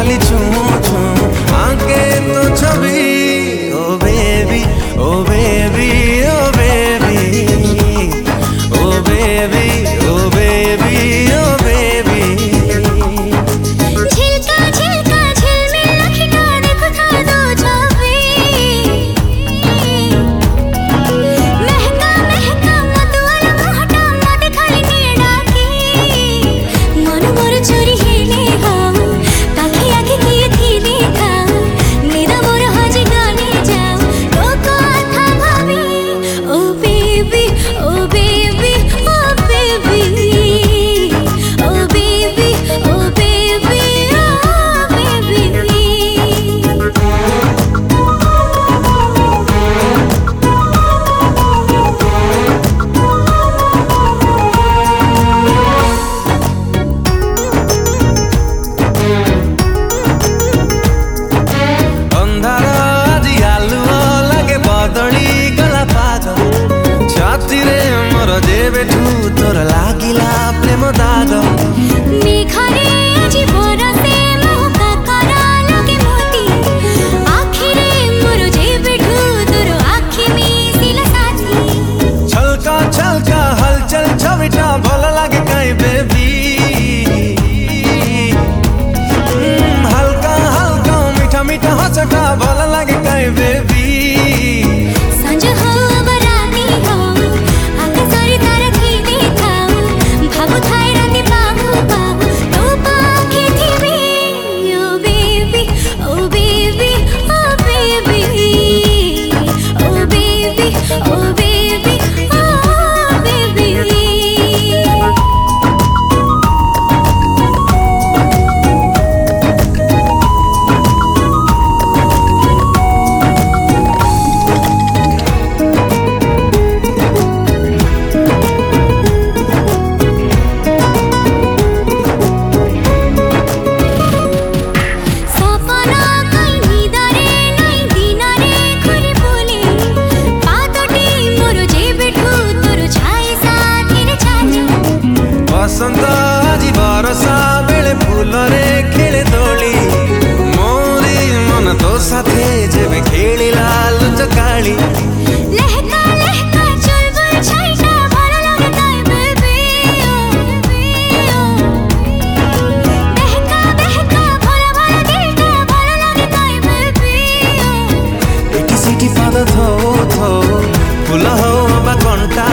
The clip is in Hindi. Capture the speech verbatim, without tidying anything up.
खाली छू छू आके तो छवि oh baby oh baby oh baby oh baby oh baby oh baby झिलका झिलका झिलमिल खिटा देखो था दो छवि महका महका मतवाला मोहटा मत खाली नेड़ा की मन मोर चोरी हेले हाउ ताकि आगे किए थी देखा निदा मोर हजी गाने जाओ लोको था भाभी oh baby oh baby oh baby oh baby oh baby अंधार आजी आलुओ लगे बदली गला पाग छातीरे मोर जेबेठू तोर लागिला प्रेम दाग मेघारे आजी बरसे मोहका करा लगे मोती आखिरे मोर जेबेठू तोर आखि मिसिला साथी छलका छलका हलचल छविटा भल लागे काई बेबी हल्का हल्का मीठा मीठा हंसटा भल लागे काई बेबी संज हो बराती हो आगे सारी तारा की देखाओ भागो थाई राती बाबू बाबू तो पाखे थी भी oh baby oh baby oh baby oh baby oh baby oh baby सपना कई निदारे नहीं दिनारे खुरी बोले पातोटी मोर जेबेठू तोर छाई साथीरे छाले बसंत आजी बरसा बेले फूलरे खेले दोली मोरी मन तो साथे जेबे खेलिला लुचकाली लहका लहका चुलबुल छाईटा भल लागे ताई बेबी ओ बहका बहका भला भला दिलटा भल लागे ताई बेबी एटी सिटी पाद थो थो फूल हो बा कंटा